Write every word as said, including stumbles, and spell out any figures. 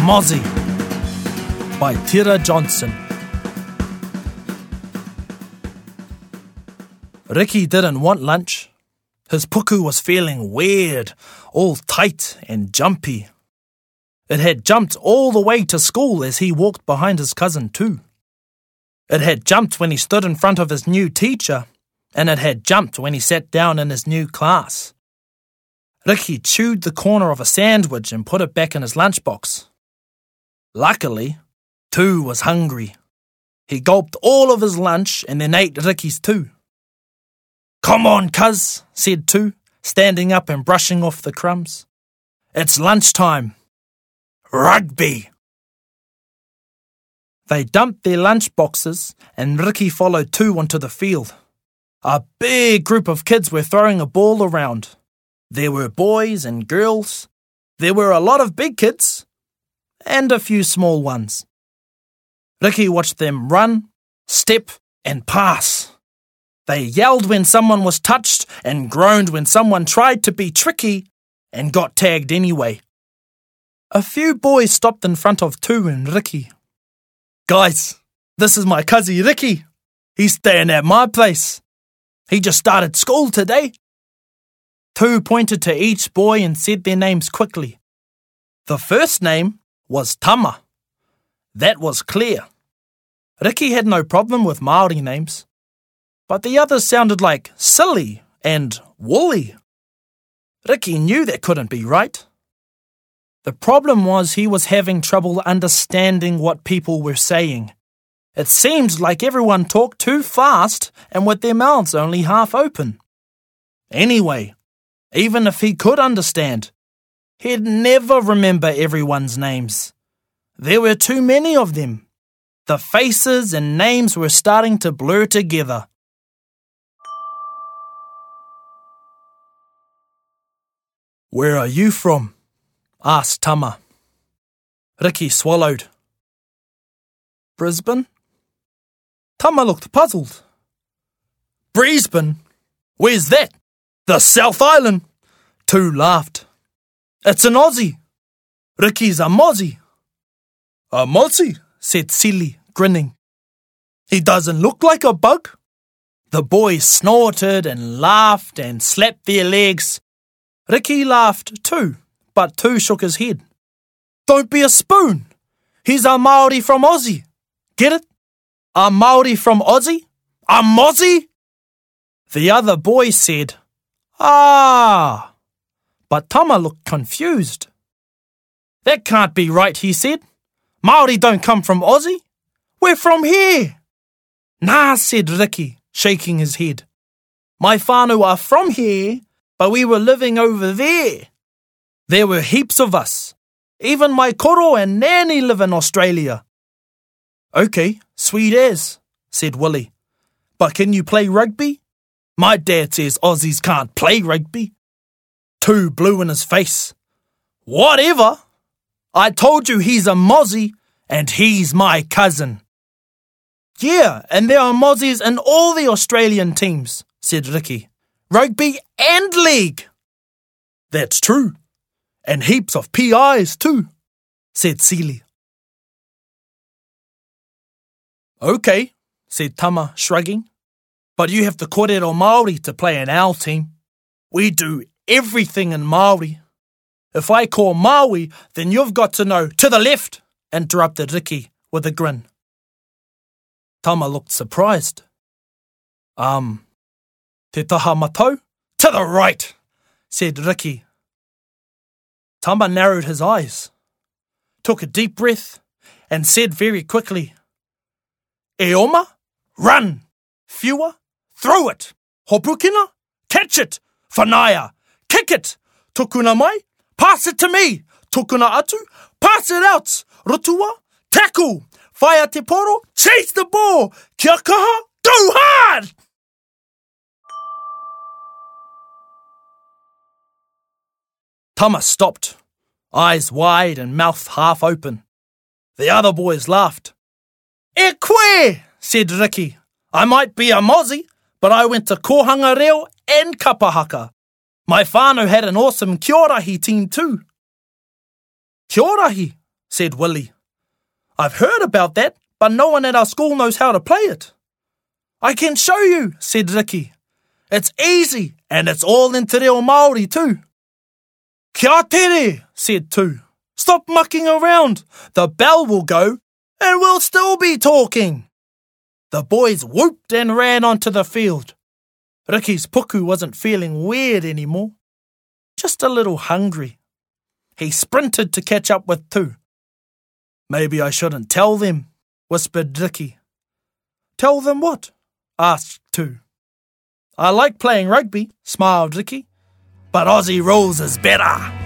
Mozzie by Tira Johnson. Ricky didn't want lunch. His puku was feeling weird, all tight and jumpy. It had jumped all the way to school as he walked behind his cousin too. It had jumped when he stood in front of his new teacher, and it had jumped when he sat down in his new class. Ricky chewed the corner of a sandwich and put it back in his lunchbox. Luckily, Tu was hungry. He gulped all of his lunch and then ate Ricky's too. "Come on, cuz," said Tu, standing up and brushing off the crumbs. "It's lunchtime. Rugby." They dumped their lunch boxes and Ricky followed Tu onto the field. A big group of kids were throwing a ball around. There were boys and girls. There were a lot of big kids and a few small ones. Ricky watched them run, step, and pass. They yelled when someone was touched and groaned when someone tried to be tricky and got tagged anyway. A few boys stopped in front of Tu and Ricky. "Guys, this is my cousin Ricky. He's staying at my place. He just started school today." Tu pointed to each boy and said their names quickly. The first name was Tama. That was clear. Ricky had no problem with Māori names, but the others sounded like silly and woolly. Ricky knew that couldn't be right. The problem was he was having trouble understanding what people were saying. It seemed like everyone talked too fast and with their mouths only half open. Anyway, even if he could understand, he'd never remember everyone's names. There were too many of them. The faces and names were starting to blur together. "Where are you from?" asked Tama. Ricky swallowed. "Brisbane?" Tama looked puzzled. "Brisbane? Where's that? The South Island?" Tu laughed. "It's an Aussie. Ricky's a Mozzie." "A Mozzie?" said Silly, grinning. "He doesn't look like a bug." The boys snorted and laughed and slapped their legs. Ricky laughed too, but Tu shook his head. "Don't be a spoon. He's a Māori from Aussie. Get it? A Māori from Aussie? A Mozzie?" The other boy said, "Ah," but Tama looked confused. "That can't be right," he said. "Māori don't come from Aussie. We're from here." "Nah," said Ricky, shaking his head. "My whānau are from here, but we were living over there. There were heaps of us. Even my koro and nanny live in Australia." "Okay, sweet as," said Willie. "But can you play rugby? My dad says Aussies can't play rugby." Tu blew in his face. "Whatever. I told you he's a Mozzie, and he's my cousin." "Yeah, and there are Mozzies in all the Australian teams," said Ricky. "Rugby and league." "That's true. And heaps of P Is too," said Seeley. "Okay," said Tama, shrugging. "But you have to kōrero Māori to play in our team. We do everything in Māori. If I call Maui, then you've got to know to the left," interrupted Ricky with a grin. Tama looked surprised. Um, te taha matau? To the right, said Ricky. Tama narrowed his eyes, took a deep breath, and said very quickly, "E oma, run. Whiua, throw it. Hopukina, catch it. Whanaia, kick it. Tukuna mai, pass it to me. Tukuna atu, pass it out. Rotua, tackle. Whaia te poro, chase the ball. Kia kaha, go hard!" Tama stopped, eyes wide and mouth half open. The other boys laughed. "E koe," said Ricky. "I might be a Mozzie, but I went to Kohanga Reo and Kapahaka. My whānau had an awesome Kiorahi team too." "Kiorahi," said Willie. I've heard about that, but no one at our school knows how to play it. I can show you, said Ricky. It's easy, and it's all in te reo Māori too. Kia tere, said Tu. Stop mucking around. The bell will go, and we'll still be talking. The boys whooped and ran onto the field. Ricky's puku wasn't feeling weird anymore, just a little hungry. He sprinted to catch up with Tu. Maybe I shouldn't tell them, whispered Ricky. Tell them what? Asked Tu. I like playing rugby, smiled Ricky, but Aussie rules is better.